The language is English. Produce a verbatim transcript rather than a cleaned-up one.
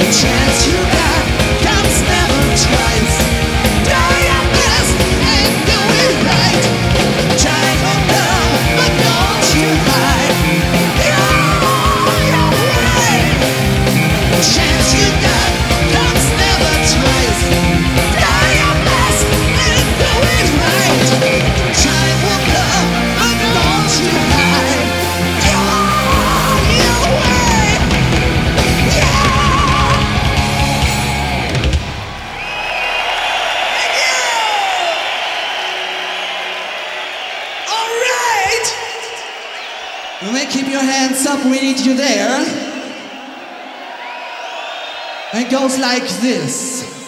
Chance you got comes never twice. Do your best and do it right. Time will come, but don't you hide. You're, you're right. Chance you got comes never twice. Do your best and do it right. Time will come, but don't you hide. You're, you're right. Yeah. You may keep your hands up, we need you there. It goes like this.